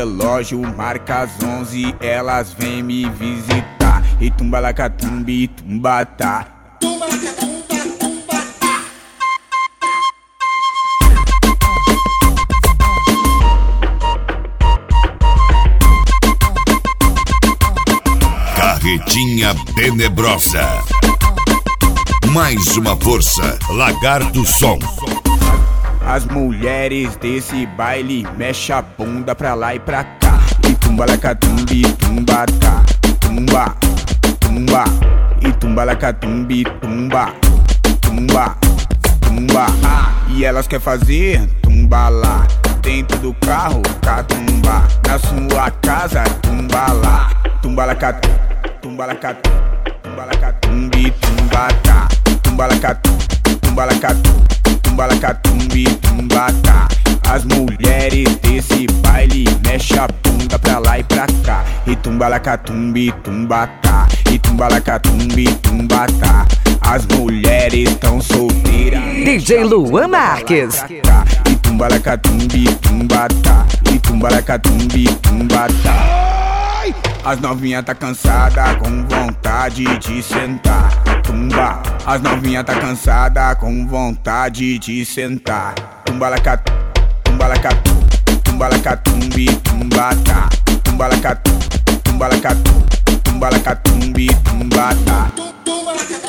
relógio marca as 11, elas vêm me visitar. E tumbalacatumbi, tumbatá. Carretinha Tenebrosa. Mais uma força, Lagarto Som. As mulheres desse baile mexe a bunda pra lá e pra cá. E tumbalacatumbi, tumbatá. Tumba, tumba. E tumbalacatumbi, tumba. Tumba, tumba. E elas quer fazer tumba lá. Dentro do carro, catumba. Na sua casa, tumba lá. Tumbalacatum, tumbalacatum. Tumbalacatumbi, tumbatá. Tumbalacatum, tumbalacatum. Tumbalacatumbi, tumbatá. As mulheres desse baile mexe a bunda pra lá e pra cá. E tumbalacatumbi, tumbatá. E tumbalacatumbi, tumbatá. As mulheres tão solteiras. DJ Luan Marques. E tumbalacatumbi, tumbatá. E tumbalacatumbi, tumbatá. As novinha tá cansada, com vontade de sentar. Tumba. As novinha tá cansada, com vontade de sentar. Tumbalacatum, tumbalacatum. Tumbalacatumbi, tumbatá. Tumbalacatum, tumbalacatum. Tumbalacatumbi, tumbatá.